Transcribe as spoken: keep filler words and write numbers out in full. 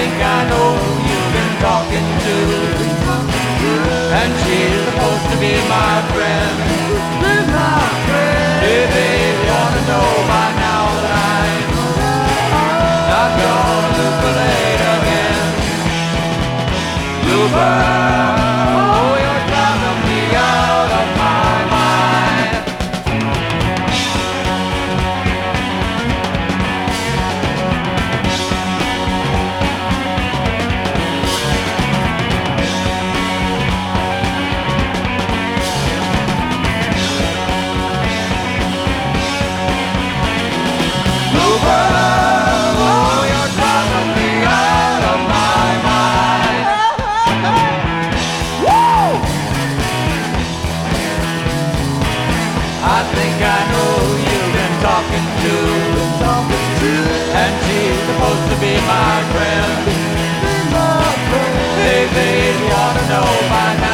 think I know who you've been talking to, and she's supposed to be my friend. Baby, you ought to know by now that I'm not gonna look late again. Bluebird, oh, you're driving me out of my mind. Bluebird, oh, you're driving me out of my mind. Woo! I think I know who you've been talking to, and she's supposed to be my friend. Baby, you ought to know by now.